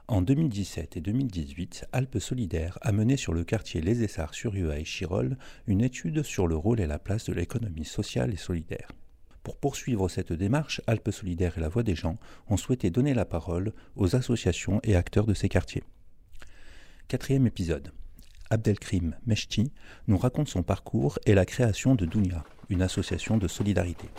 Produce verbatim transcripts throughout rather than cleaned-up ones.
En deux mille dix-sept et deux mille dix-huit, Alpes Solidaires a mené sur le quartier Les Essarts-sur-Uaille-Chirolles une étude sur le rôle et la place de l'économie sociale et solidaire. Pour poursuivre cette démarche, Alpes Solidaires et La Voix des gens ont souhaité donner la parole aux associations et acteurs de ces quartiers. Quatrième épisode. Abdelkrim Mechti nous raconte son parcours et la création de Dounia, une association de solidarité.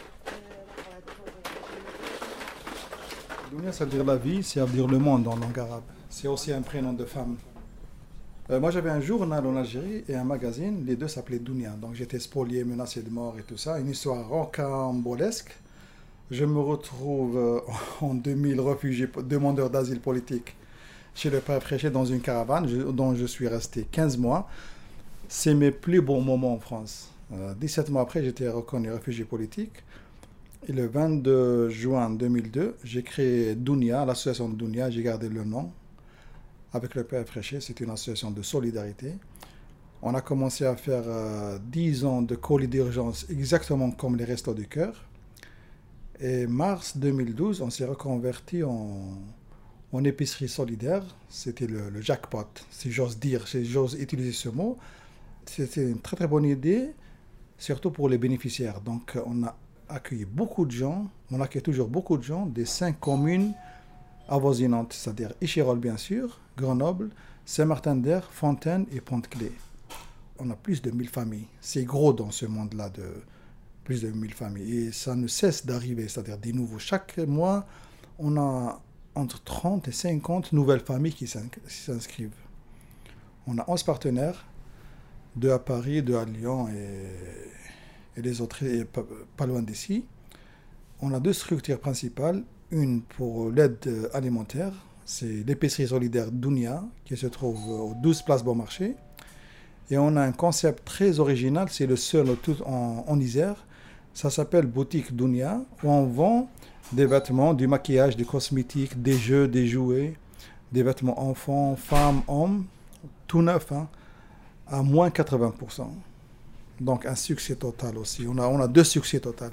Dounia, ça veut dire la vie, ça veut dire le monde en langue arabe. C'est aussi un prénom de femme. Euh, moi, j'avais un journal en Algérie et un magazine, les deux s'appelaient Dounia. Donc j'étais spolié, menacé de mort et tout ça. Une histoire rocambolesque. Je me retrouve euh, en deux mille réfugié, demandeur d'asile politique chez le père Fréchet dans une caravane je, dont je suis resté quinze mois. C'est mes plus bons moments en France. Euh, dix-sept mois après, j'étais reconnu réfugié politique. Et le vingt-deux juin deux mille deux, j'ai créé Dounia, l'association de Dounia, j'ai gardé le nom. Avec le père Fréchet, c'est une association de solidarité. On a commencé à faire euh, dix ans de colis d'urgence, exactement comme les Restos du Cœur. Et mars deux mille douze, on s'est reconverti en, en épicerie solidaire. C'était le, le jackpot, si j'ose dire, si j'ose utiliser ce mot. C'était une très très bonne idée, surtout pour les bénéficiaires. Donc on a accueilli beaucoup de gens, on accueille toujours beaucoup de gens des cinq communes avoisinantes, c'est-à-dire Échirolles bien sûr, Grenoble, Saint-Martin-d'Hères, Fontaine et Pont-de-Claix. On a plus de mille familles. C'est gros dans ce monde-là, de plus de mille familles. Et ça ne cesse d'arriver, c'est-à-dire des nouveaux. Chaque mois, on a entre trente et cinquante nouvelles familles qui s'inscrivent. On a onze partenaires, deux à Paris, deux à Lyon et, et les autres et pas, pas loin d'ici. On a deux structures principales. Une pour l'aide alimentaire, c'est l'épicerie solidaire Dounia, qui se trouve aux douze places Bon Marché. Et on a un concept très original, c'est le seul en, en Isère. Ça s'appelle Boutique Dounia, où on vend des vêtements, du maquillage, des cosmétiques, des jeux, des jouets, des vêtements enfants, femmes, hommes, tout neuf, hein, à moins quatre-vingts pour cent. Donc un succès total aussi. On a, on a deux succès totaux.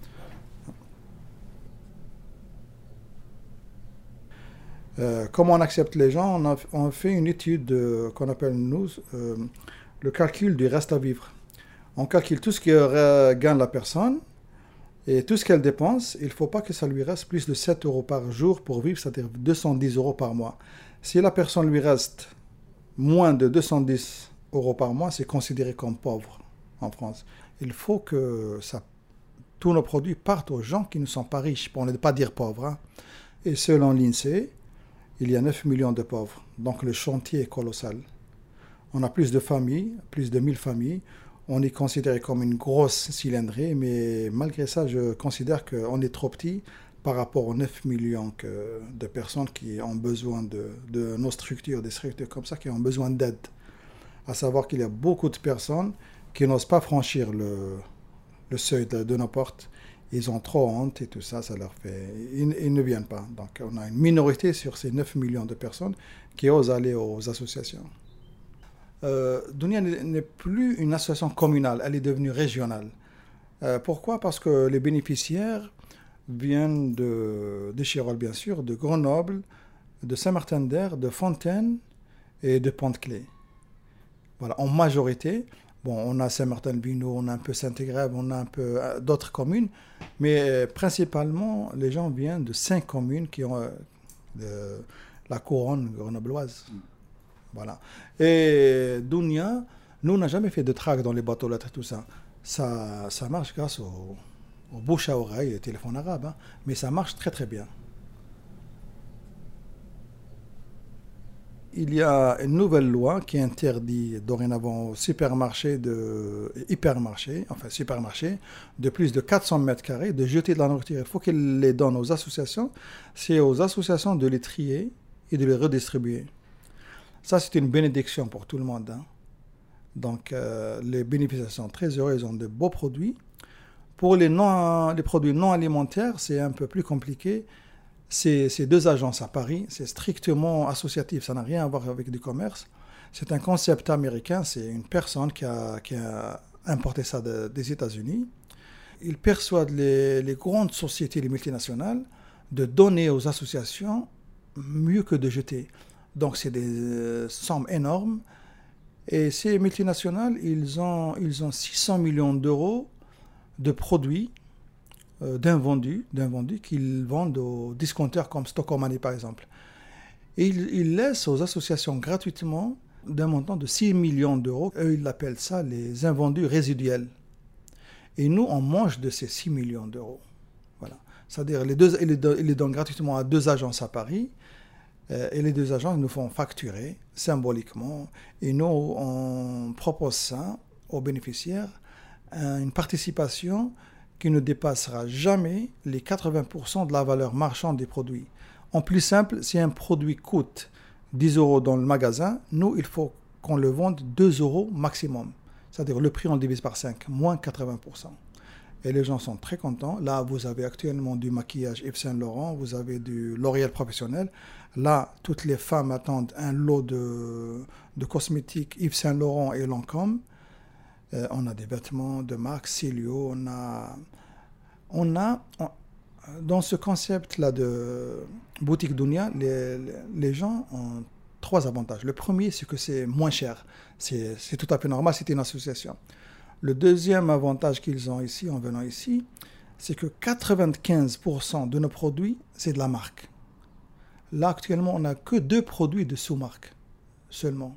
Euh, comment on accepte les gens? On a, on a fait une étude euh, qu'on appelle, nous, euh, le calcul du reste à vivre. On calcule tout ce que euh, gagne la personne et tout ce qu'elle dépense. Il ne faut pas que ça lui reste plus de sept euros par jour pour vivre, c'est-à-dire deux cent dix euros par mois. Si la personne lui reste moins de deux cent dix euros par mois, c'est considéré comme pauvre en France. Il faut que ça, tous nos produits partent aux gens qui ne sont pas riches, pour ne pas dire pauvres. Hein. Et selon l'INSEE, il y a neuf millions de pauvres. Donc le chantier est colossal. On a plus de familles, plus de mille familles. On est considéré comme une grosse cylindrée, mais malgré ça, je considère qu'on est trop petit par rapport aux neuf millions que, de personnes qui ont besoin de, de nos structures, des structures comme ça, qui ont besoin d'aide. À savoir qu'il y a beaucoup de personnes qui n'osent pas franchir le, le seuil de, de nos portes. Ils ont trop honte et tout ça, ça leur fait... Ils, ils ne viennent pas. Donc on a une minorité sur ces neuf millions de personnes qui osent aller aux associations. Euh, Dounia n'est plus une association communale, elle est devenue régionale. Euh, pourquoi? Parce que les bénéficiaires viennent de, de Chirolles, bien sûr, de Grenoble, de Saint-Martin-d'Hères, de Fontaine et de Pont-de-Claix. Voilà, en majorité... Bon, on a Saint-Martin-de-Bino, on a un peu Saint-Égrève, on a un peu euh, d'autres communes, mais euh, principalement, les gens viennent de cinq communes qui ont euh, de, la couronne grenobloise. Mm. Voilà. Et Dounia, nous, on n'a jamais fait de traque dans les bateaux lettres et tout ça. Ça, ça marche grâce au, au bouche à oreille, au téléphone arabe, hein, mais ça marche très très bien. Il y a une nouvelle loi qui interdit dorénavant aux supermarchés, de, hypermarchés, enfin supermarchés, de plus de quatre cents mètres carrés, de jeter de la nourriture. Il faut qu'ils les donnent aux associations. C'est aux associations de les trier et de les redistribuer. Ça, c'est une bénédiction pour tout le monde. Hein. Donc, euh, les bénéficiaires sont très heureux, ils ont de beaux produits. Pour les, non, les produits non alimentaires, c'est un peu plus compliqué. C'est, c'est deux agences à Paris, c'est strictement associatif, ça n'a rien à voir avec du commerce. C'est un concept américain, c'est une personne qui a, qui a importé ça de, des États-Unis. Il persuade les, les grandes sociétés, les multinationales, de donner aux associations mieux que de jeter. Donc c'est des euh, sommes énormes. Et ces multinationales, ils ont, ils ont six cents millions d'euros de produits, euh, d'invendus, d'invendus qu'ils vendent aux discounters comme Stockholm Money par exemple. Et ils, ils laissent aux associations gratuitement d'un montant de six millions d'euros. Eux, ils appellent ça les invendus résiduels. Et nous, on mange de ces six millions d'euros. Voilà. C'est-à-dire, les deux, ils les donnent, ils les donnent gratuitement à deux agences à Paris. Euh, et les deux agences nous font facturer symboliquement. Et nous, on propose ça aux bénéficiaires, une participation qui ne dépassera jamais les quatre-vingts pour cent de la valeur marchande des produits. En plus simple, si un produit coûte dix euros dans le magasin, nous, il faut qu'on le vende deux euros maximum. C'est-à-dire le prix, on le divise par cinq, moins quatre-vingts pour cent. Et les gens sont très contents. Là, vous avez actuellement du maquillage Yves Saint Laurent, vous avez du L'Oréal professionnel. Là, toutes les femmes attendent un lot de, de cosmétiques Yves Saint Laurent et Lancôme. Euh, on a des vêtements de marque Celio. On a, on a on, dans ce concept-là de boutique Dunia, les, les gens ont trois avantages. Le premier, c'est que c'est moins cher. C'est, c'est tout à fait normal, c'est une association. Le deuxième avantage qu'ils ont ici, en venant ici, c'est que quatre-vingt-quinze pour cent de nos produits, c'est de la marque. Là, actuellement, on n'a que deux produits de sous-marque seulement.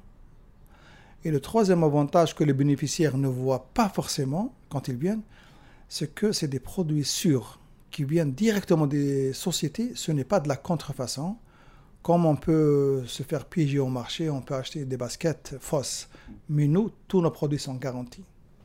Et le troisième avantage que les bénéficiaires ne voient pas forcément quand ils viennent, c'est que c'est des produits sûrs qui viennent directement des sociétés. Ce n'est pas de la contrefaçon. Comme on peut se faire piéger au marché, on peut acheter des baskets fausses. Mais nous, tous nos produits sont garantis,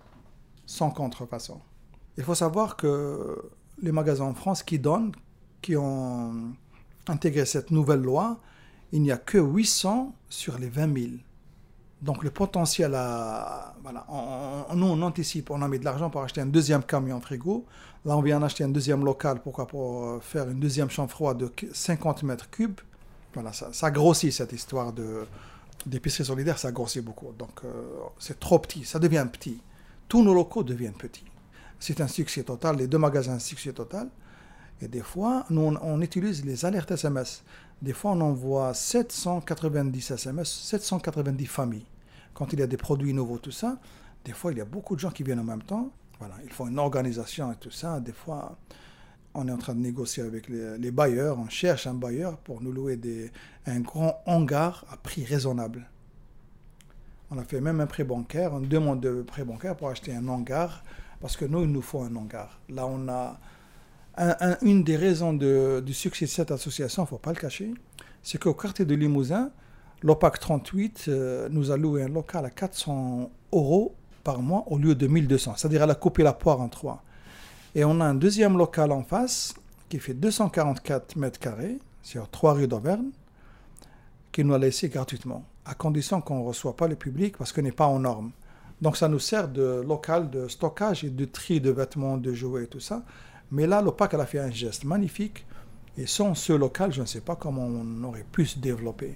sans contrefaçon. Il faut savoir que les magasins en France qui donnent, qui ont intégré cette nouvelle loi, il n'y a que huit cents sur les vingt mille. Donc le potentiel à... Voilà, on, on, nous on anticipe, on a mis de l'argent pour acheter un deuxième camion frigo. Là on vient acheter un deuxième local, pourquoi pour faire une deuxième chambre froide de cinquante mètres cubes. Voilà, ça, ça grossit cette histoire de, d'épicerie solidaire, ça grossit beaucoup. Donc euh, c'est trop petit, ça devient petit. Tous nos locaux deviennent petits. C'est un succès total, les deux magasins, un succès total. Et des fois, nous, on, on utilise les alertes S M S. Des fois, on envoie sept cent quatre-vingt-dix S M S, sept cent quatre-vingt-dix familles. Quand il y a des produits nouveaux, tout ça, des fois, il y a beaucoup de gens qui viennent en même temps. Voilà, il faut une organisation et tout ça. Des fois, on est en train de négocier avec les, les bailleurs. On cherche un bailleur pour nous louer des, un grand hangar à prix raisonnable. On a fait même un prêt bancaire. On demande de prêt bancaire pour acheter un hangar parce que nous, il nous faut un hangar. Là, on a... Un, un, une des raisons de, du succès de cette association, il ne faut pas le cacher, c'est qu'au quartier de Limousin, l'O P A C trente-huit euh, nous a loué un local à quatre cents euros par mois au lieu de mille deux cents. C'est-à-dire elle a coupé la poire en trois. Et on a un deuxième local en face qui fait deux cent quarante-quatre mètres carrés sur trois rues d'Auvergne qui nous a laissé gratuitement, à condition qu'on ne reçoit pas le public parce qu'on n'est pas en norme. Donc ça nous sert de local de stockage et de tri de vêtements, de jouets et tout ça. Mais là, l'O P A C elle a fait un geste magnifique. Et sans ce local, je ne sais pas comment on aurait pu se développer.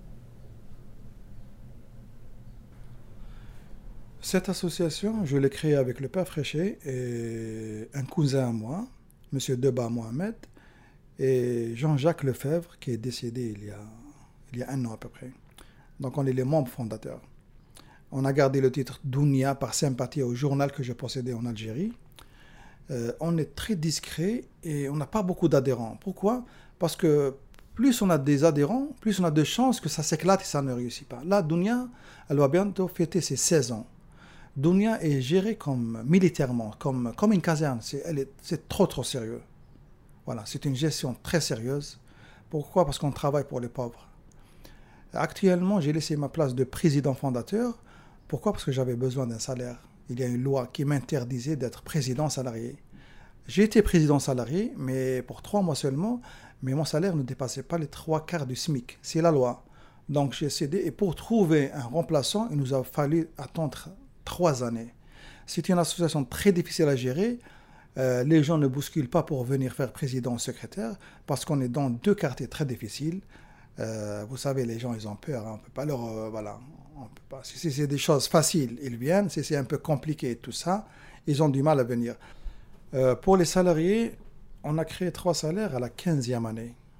Cette association, je l'ai créée avec le père Fréchet et un cousin à moi, M. Deba Mohamed, et Jean-Jacques Lefebvre, qui est décédé il y a, il y a un an à peu près. Donc on est les membres fondateurs. On a gardé le titre Dunia par sympathie au journal que je possédais en Algérie. Euh, on est très discret et on n'a pas beaucoup d'adhérents. Pourquoi ? Parce que plus on a des adhérents, plus on a de chances que ça s'éclate et ça ne réussit pas. Là, Dunia, elle va bientôt fêter ses seize ans. Dunia est gérée comme militairement, comme, comme une caserne. C'est, elle est, c'est trop, trop sérieux. Voilà, c'est une gestion très sérieuse. Pourquoi ? Parce qu'on travaille pour les pauvres. Actuellement, j'ai laissé ma place de président fondateur. Pourquoi ? Parce que j'avais besoin d'un salaire. Il y a une loi qui m'interdisait d'être président salarié. J'ai été président salarié, mais pour trois mois seulement, mais mon salaire ne dépassait pas les trois quarts du SMIC. C'est la loi. Donc j'ai cédé, et pour trouver un remplaçant, il nous a fallu attendre trois années. C'est une association très difficile à gérer. Euh, les gens ne bousculent pas pour venir faire président ou secrétaire, parce qu'on est dans deux quartiers très difficiles. Euh, vous savez, les gens, ils ont peur. Hein, on peut pas leur... Euh, voilà. On peut pas. Si c'est des choses faciles, ils viennent. Si c'est un peu compliqué, tout ça, ils ont du mal à venir. Euh, pour les salariés, on a créé trois salaires à la quinzième année.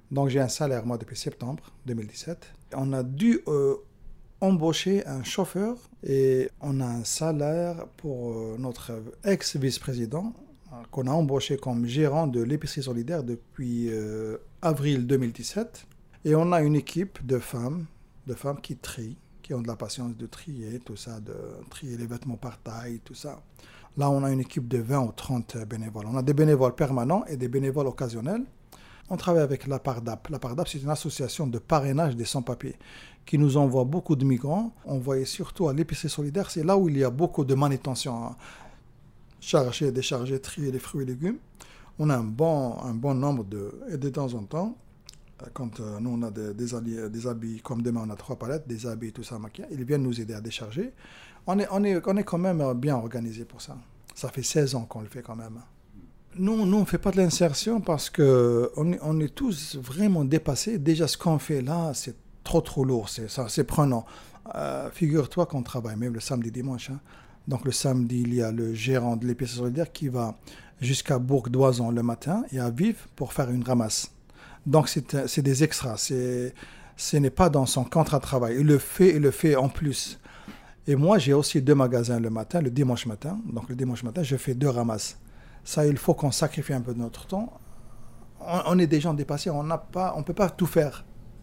Donc j'ai un salaire, moi, depuis septembre deux mille dix-sept. On a dû euh, embaucher un chauffeur et on a un salaire pour euh, notre ex-vice-président euh, qu'on a embauché comme gérant de l'épicerie solidaire depuis euh, avril deux mille dix-sept. Et on a une équipe de femmes, de femmes qui trient, qui ont de la patience de trier, tout ça, de trier les vêtements par taille, tout ça. Là, on a une équipe de vingt ou trente bénévoles. On a des bénévoles permanents et des bénévoles occasionnels. On travaille avec la PARDAP. La PARDAP, c'est une association de parrainage des sans-papiers qui nous envoie beaucoup de migrants. On voyait surtout à l'épicerie solidaire, c'est là où il y a beaucoup de manutention, hein. Charger, décharger, trier les fruits et légumes. On a un bon, un bon nombre de... Et de temps en temps, quand euh, nous on a des, des, alliés, des habits, comme demain on a trois palettes, des habits, tout ça, maquillage, ils viennent nous aider à décharger. On est, on est, on est quand même bien organisé pour ça. Ça fait seize ans qu'on le fait quand même. Nous, nous on ne fait pas de l'insertion parce qu'on est, on est tous vraiment dépassés. Déjà, ce qu'on fait là, c'est trop, trop lourd. C'est, ça, c'est prenant. Euh, figure-toi qu'on travaille même le samedi, dimanche. Hein. Donc, le samedi, il y a le gérant de l'épicerie solidaire qui va jusqu'à Bourg-d'Oison le matin et à Vif pour faire une ramasse. Donc, c'est, c'est des extras. C'est, ce n'est pas dans son contrat de travail. Il le fait, il le fait en plus. Et moi, j'ai aussi deux magasins le matin, le dimanche matin. Donc, le dimanche matin, je fais deux ramasses. Ça, il faut qu'on sacrifie un peu de notre temps. On, on est des gens dépassés, on n'a pas, on ne peut pas tout faire.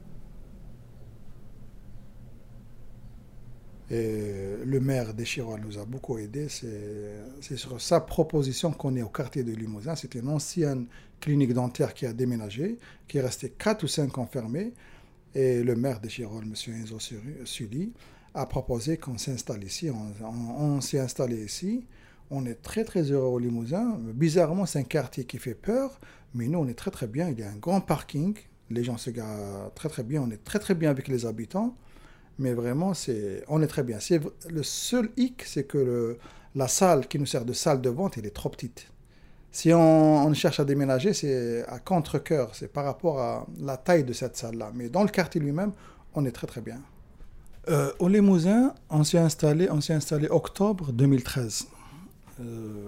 Et le maire d'Échirolles nous a beaucoup aidés. C'est, c'est sur sa proposition qu'on est au quartier de Limousin. C'était une ancienne clinique dentaire qui a déménagé, qui est restée quatre ou cinq ans fermée. Et le maire d'Échirolles, M. Enzo Sully, a proposé qu'on s'installe ici. On, on, on s'est installé ici. On est très très heureux au Limousin. Bizarrement, c'est un quartier qui fait peur, mais nous, on est très très bien. Il y a un grand parking. Les gens se garent très très bien. On est très très bien avec les habitants. Mais vraiment, c'est, on est très bien. C'est, le seul hic, c'est que le, la salle qui nous sert de salle de vente, elle est trop petite. Si on, on cherche à déménager, c'est à contre-cœur. C'est par rapport à la taille de cette salle-là. Mais dans le quartier lui-même, on est très très bien. Euh, au Limousin, on s'est installé, on s'est installé octobre deux mille treize. Euh,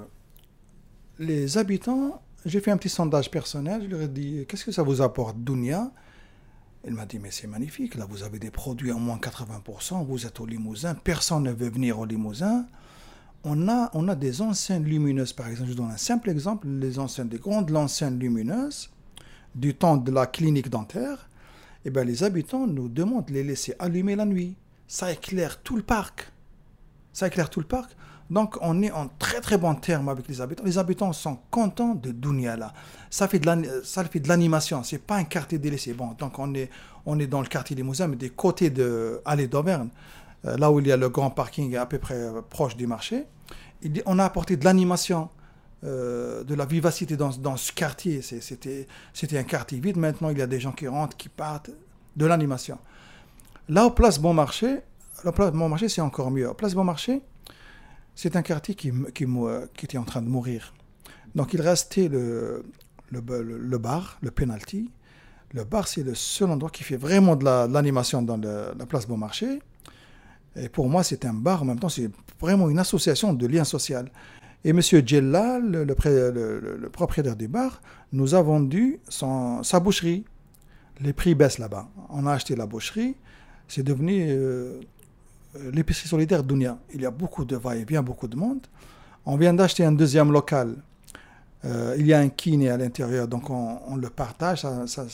les habitants, j'ai fait un petit sondage personnel, je leur ai dit, qu'est-ce que ça vous apporte, Dounia? Il m'a dit, mais c'est magnifique, là vous avez des produits en moins quatre-vingts pour cent, vous êtes au Limousin, personne ne veut venir au Limousin. On a, on a des enseignes lumineuses, par exemple, je donne un simple exemple, les enseignes, des grandes enseignes lumineuses, du temps de la clinique dentaire, et bien les habitants nous demandent de les laisser allumer la nuit. Ça éclaire tout le parc. Ça éclaire tout le parc. Donc, on est en très très bon terme avec les habitants. Les habitants sont contents de Dounia là. Ça fait de, la, ça fait de l'animation. C'est pas un quartier délaissé. Bon, donc on est, on est dans le quartier Limousin, mais des côtés de Allée d'Auvergne, euh, là où il y a le grand parking à peu près euh, proche du marché. Il, on a apporté de l'animation, euh, de la vivacité dans, dans ce quartier. C'est, c'était, c'était un quartier vide. Maintenant, il y a des gens qui rentrent, qui partent. De l'animation. Là, au Place Bon Marché, la Place Bon Marché, c'est encore mieux. Au Place Bon Marché, c'est un quartier qui, qui, qui était en train de mourir. Donc, il restait le, le, le, le bar, le penalty. Le bar, c'est le seul endroit qui fait vraiment de, la, de l'animation dans le, la Place Bon Marché. Et pour moi, c'est un bar. En même temps, c'est vraiment une association de lien social. Et M. Djellal, le, le, le, le propriétaire du bar, nous a vendu son, sa boucherie. Les prix baissent là-bas. On a acheté la boucherie. C'est devenu euh, l'épicerie solidaire Dounia. Il y a beaucoup de va-et-vient, beaucoup de monde. On vient d'acheter un deuxième local. Euh, il y a un kiné à l'intérieur, donc on, on le partage. Ça, ça,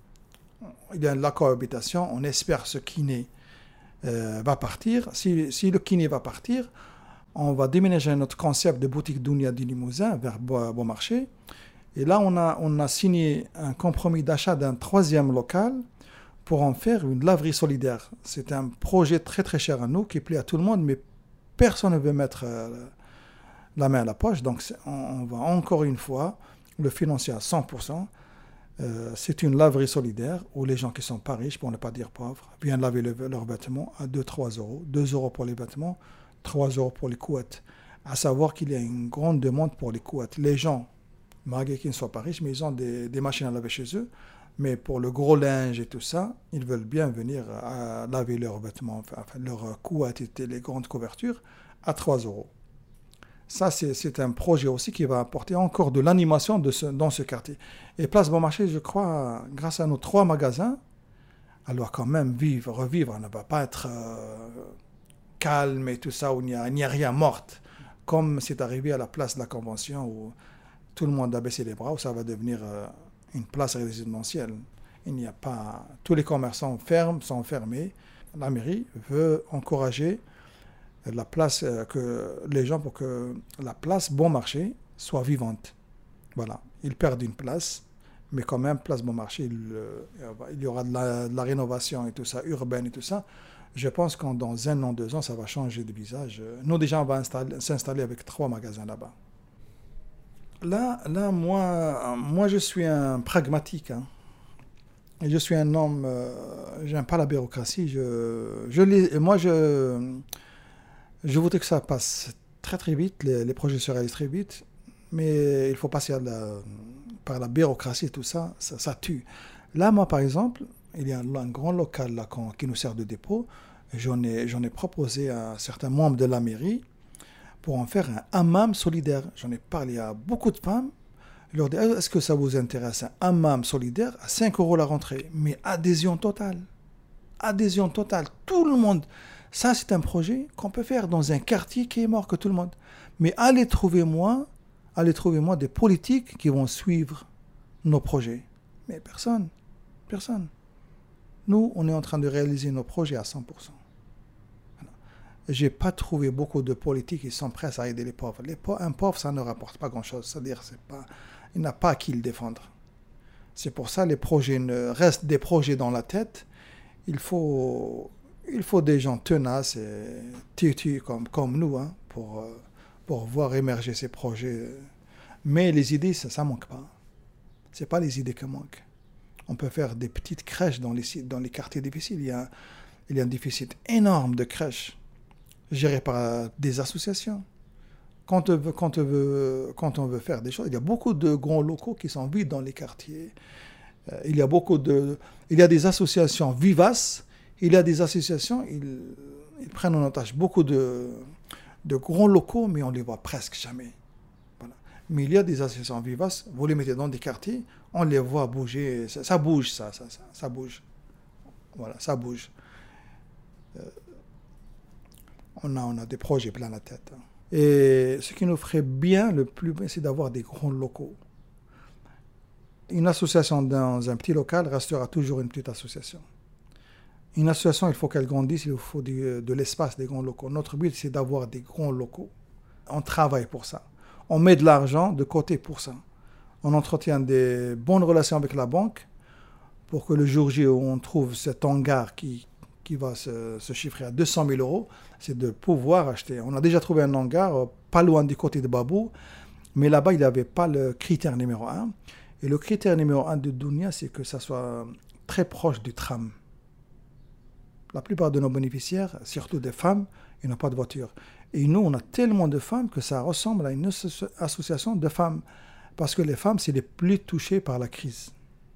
il y a la cohabitation. On espère que ce kiné euh, va partir. Si, si le kiné va partir, on va déménager notre concept de boutique Dounia du Limousin vers Bon Marché. Et là, on a, on a signé un compromis d'achat d'un troisième local pour en faire une laverie solidaire. C'est un projet très très cher à nous, qui plaît à tout le monde, mais personne ne veut mettre euh, la main à la poche. Donc on, on va encore une fois le financer à cent pour cent. Euh, c'est une laverie solidaire où les gens qui ne sont pas riches, pour ne pas dire pauvres, viennent laver le, leurs vêtements à deux à trois euros. deux euros pour les vêtements, trois euros pour les couettes. À savoir qu'il y a une grande demande pour les couettes. Les gens, malgré qu'ils ne soient pas riches, mais ils ont des, des machines à laver chez eux. Mais pour le gros linge et tout ça, ils veulent bien venir à laver leurs vêtements, enfin leurs couettes et les grandes couvertures à trois euros. Ça, c'est, c'est un projet aussi qui va apporter encore de l'animation de ce, dans ce quartier. Et Place Bon Marché, je crois, grâce à nos trois magasins, elle doit quand même vivre, revivre. Elle ne va pas être euh, calme et tout ça, où il n'y a, il n'y a rien morte. Comme c'est arrivé à la place de la Convention, où tout le monde a baissé les bras, où ça va devenir euh, une place résidentielle. Il n'y a pas... Tous les commerçants ferment, sont fermés. La mairie veut encourager la place, euh, que les gens pour que la place Bon Marché soit vivante. Voilà. Ils perdent une place, mais quand même, Place Bon Marché, il, euh, il y aura de la, de la rénovation et tout ça, urbaine et tout ça. Je pense qu'en dans un an, deux ans, ça va changer de visage. Nous, déjà, on va installer, s'installer avec trois magasins là-bas. Là, là moi, moi, je suis un pragmatique. Hein. Et je suis un homme, euh, j'aime pas la bureaucratie. Je, je les, moi, je, je voudrais que ça passe très très vite, les, les projets se réalisent très vite, mais il faut passer à la, par la bureaucratie et tout ça, ça, ça tue. Là, moi, par exemple, il y a un, un grand local là, qui nous sert de dépôt. J'en ai, j'en ai proposé à certains membres de la mairie pour en faire un hammam solidaire. J'en ai parlé à beaucoup de femmes. Je leur dis, est-ce que ça vous intéresse, un hammam solidaire à cinq euros la rentrée? Mais adhésion totale. Adhésion totale. Tout le monde. Ça, c'est un projet qu'on peut faire dans un quartier qui est mort que tout le monde. Mais allez trouver moi, allez trouver moi des politiques qui vont suivre nos projets. Mais personne. Personne. Nous, on est en train de réaliser nos projets à cent pour cent. Je n'ai pas trouvé beaucoup de politiques qui sont prêts à aider les pauvres. Les pauvres un pauvre, ça ne rapporte pas grand-chose. C'est-à-dire, c'est pas, il n'a pas à qui le défendre. C'est pour ça que les projets ne restent des projets dans la tête. Il faut, il faut des gens tenaces et têtus comme, comme nous hein, pour, pour voir émerger ces projets. Mais les idées, ça ne manque pas. Ce n'est pas les idées qui manquent. On peut faire des petites crèches dans les, dans les quartiers difficiles. Il y a, il y a un déficit énorme de crèches gérées par des associations. Quand on, veut, quand, on veut, quand on veut faire des choses, il y a beaucoup de grands locaux qui sont vides dans les quartiers. Euh, il y a beaucoup de, il y a des associations vivaces. Il y a des associations, ils, ils prennent en otage beaucoup de, de grands locaux, mais on ne les voit presque jamais. Voilà. Mais il y a des associations vivaces, vous les mettez dans des quartiers, on les voit bouger, ça, ça bouge, ça, ça, ça, ça bouge. Voilà, ça bouge. Euh, on, a, on a des projets plein la tête. Hein. Et ce qui nous ferait bien, le plus bien, c'est d'avoir des grands locaux. Une association dans un petit local restera toujours une petite association. Une association, il faut qu'elle grandisse, il faut de, de l'espace, des grands locaux. Notre but, c'est d'avoir des grands locaux. On travaille pour ça. On met de l'argent de côté pour ça. On entretient des bonnes relations avec la banque pour que le jour J où on trouve cet hangar qui, qui va se, se chiffrer à deux cent mille euros, c'est de pouvoir acheter. On a déjà trouvé un hangar pas loin du côté de Babou, mais là-bas, il n'y avait pas le critère numéro un. Et le critère numéro un de Dounia, c'est que ça soit très proche du tram. La plupart de nos bénéficiaires, surtout des femmes, ils n'ont pas de voiture. Et nous, on a tellement de femmes que ça ressemble à une association de femmes. Parce que les femmes, c'est les plus touchées par la crise.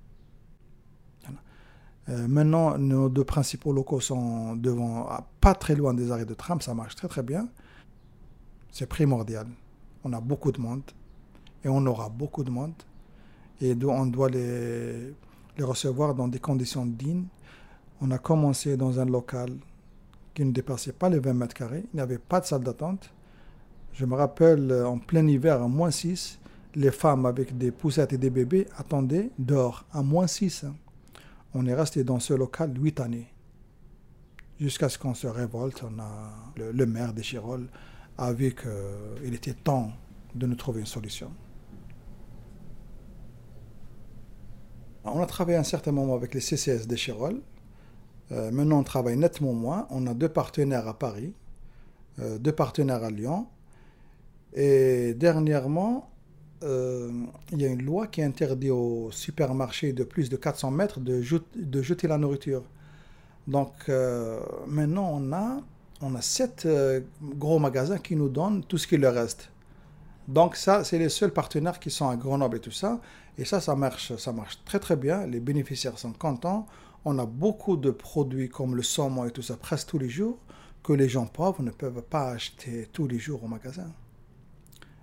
Euh, maintenant, nos deux principaux locaux sont devant, pas très loin des arrêts de tram, ça marche très très bien. C'est primordial. On a beaucoup de monde et on aura beaucoup de monde. Et on doit les, les recevoir dans des conditions dignes. On a commencé dans un local qui ne dépassait pas les vingt mètres carrés. Il n'y avait pas de salle d'attente. Je me rappelle, en plein hiver, à moins six, les femmes avec des poussettes et des bébés attendaient dehors, à moins six. Hein. On est resté dans ce local huit années. Jusqu'à ce qu'on se révolte, on a, le, le maire de Chirol a vu qu'il était temps de nous trouver une solution. On a travaillé un certain moment avec les C C S de Chirol. Euh, maintenant, on travaille nettement moins. On a deux partenaires à Paris, euh, deux partenaires à Lyon. Et dernièrement, euh, il y a une loi qui interdit aux supermarchés de plus de quatre cents mètres de, jet, de jeter la nourriture. Donc, euh, maintenant, on a, on a sept euh, gros magasins qui nous donnent tout ce qui leur reste. Donc, ça, c'est les seuls partenaires qui sont à Grenoble et tout ça. Et ça, ça marche, ça marche très, très bien. Les bénéficiaires sont contents. On a beaucoup de produits comme le saumon et tout ça, presque tous les jours, que les gens pauvres ne peuvent pas acheter tous les jours au magasin.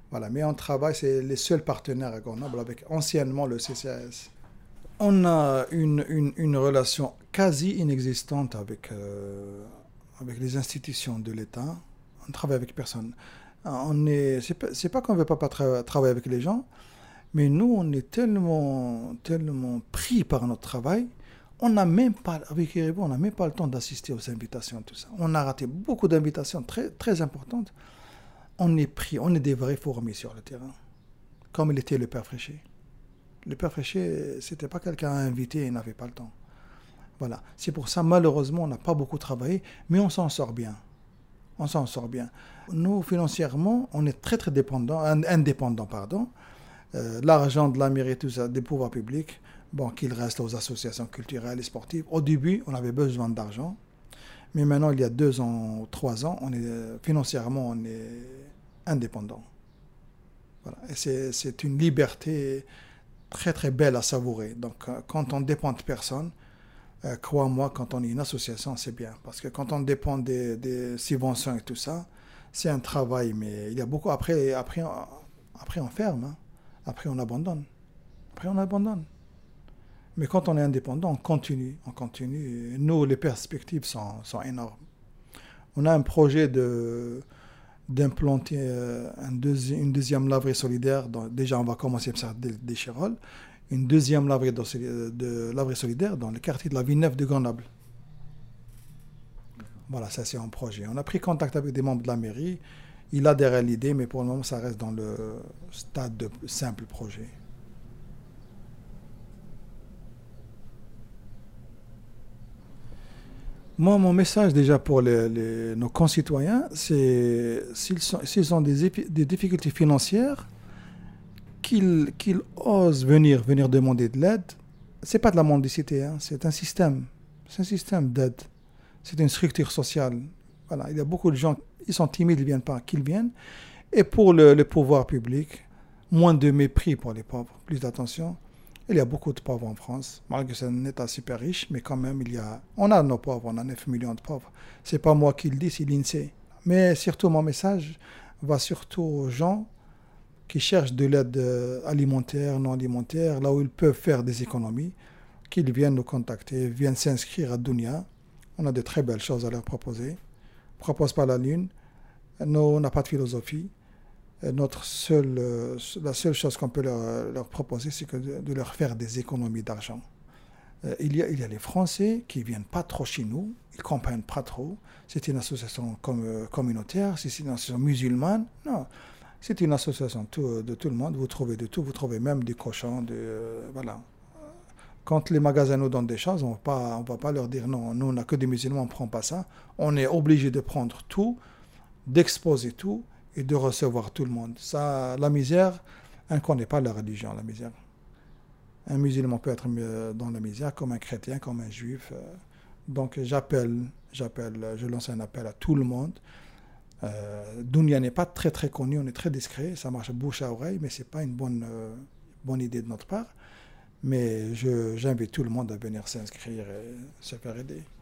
Voilà, mais on travaille, c'est les seuls partenaires à Grenoble avec anciennement le C C A S. On a une, une, une relation quasi inexistante avec, euh, avec les institutions de l'État. On travaille avec personne. On est, c'est pas, c'est pas qu'on ne veut pas, pas tra- travailler avec les gens, mais nous, on est tellement, tellement pris par notre travail, on n'a même pas, avec Eribo, on n'a même pas le temps d'assister aux invitations, tout ça. On a raté beaucoup d'invitations très, très importantes. On est pris, on est des vrais fourmis sur le terrain, comme il était le père Fréchet. Le père Fréchet, c'était pas quelqu'un à inviter, il n'avait pas le temps. Voilà. C'est pour ça, malheureusement, on n'a pas beaucoup travaillé, mais on s'en sort bien. On s'en sort bien. Nous, financièrement, on est très, très dépendants, indépendants, pardon. Euh, l'argent de la mairie, tout ça, des pouvoirs publics, bon, qu'il reste aux associations culturelles et sportives. Au début, on avait besoin d'argent, mais maintenant, il y a deux ans, trois ans, on est, financièrement, on est indépendant. Voilà. Et c'est, c'est une liberté très, très belle à savourer. Donc, euh, quand on dépend de personne, euh, crois-moi, quand on est une association, c'est bien. Parce que quand on dépend des, des subventions et tout ça, c'est un travail, mais il y a beaucoup. Après, après, après on ferme. Hein. Après, on abandonne. Après, on abandonne. Mais quand on est indépendant, on continue. On continue. Et nous, les perspectives sont, sont énormes. On a un projet de, d'implanter un deuxi- une deuxième laverie solidaire. Dans, déjà, on va commencer par ça des Chirolles. Une deuxième laverie de, de laverie solidaire dans le quartier de la Villeneuve de Grenoble. Voilà, ça c'est un projet. On a pris contact avec des membres de la mairie. Il adhère à l'idée, mais pour le moment, ça reste dans le stade de simple projet. Moi, mon message déjà pour les, les, nos concitoyens, c'est s'ils, sont, s'ils ont des, épi- des difficultés financières, qu'ils, qu'ils osent venir, venir demander de l'aide. C'est pas de la mendicité, hein, c'est un système. C'est un système d'aide. C'est une structure sociale. Voilà, il y a beaucoup de gens, ils sont timides, ils ne viennent pas, qu'ils viennent. Et pour le, le pouvoir public, moins de mépris pour les pauvres, plus d'attention. Il y a beaucoup de pauvres en France, malgré que c'est un État super riche, mais quand même, il y a, on a nos pauvres, on a neuf millions de pauvres. Ce n'est pas moi qui le dis, c'est l'INSEE. Mais surtout, mon message va surtout aux gens qui cherchent de l'aide alimentaire, non alimentaire, là où ils peuvent faire des économies, qu'ils viennent nous contacter, viennent s'inscrire à Dunia. On a de très belles choses à leur proposer. On ne propose pas la lune. Nous, on n'a pas de philosophie. Notre seule, euh, la seule chose qu'on peut leur, leur proposer, c'est que de, de leur faire des économies d'argent. Euh, il, y a, il y a les Français qui ne viennent pas trop chez nous, ils ne comprennent pas trop. C'est une association com, euh, communautaire, c'est une association musulmane. Non, c'est une association tout, de tout le monde. Vous trouvez de tout, vous trouvez même des cochons. De, euh, voilà. Quand les magasins nous donnent des choses, on ne va pas leur dire non, nous on n'a que des musulmans, on ne prend pas ça. On est obligé de prendre tout, d'exposer tout, et de recevoir tout le monde. Ça, la misère, on ne connaît pas la religion, la misère. Un musulman peut être dans la misère comme un chrétien, comme un juif. Donc j'appelle, j'appelle, je lance un appel à tout le monde. Euh, Dunia n'est pas très très connu, on est très discret, ça marche bouche à oreille, mais ce n'est pas une bonne, euh, bonne idée de notre part. Mais je, j'invite tout le monde à venir s'inscrire et se faire aider.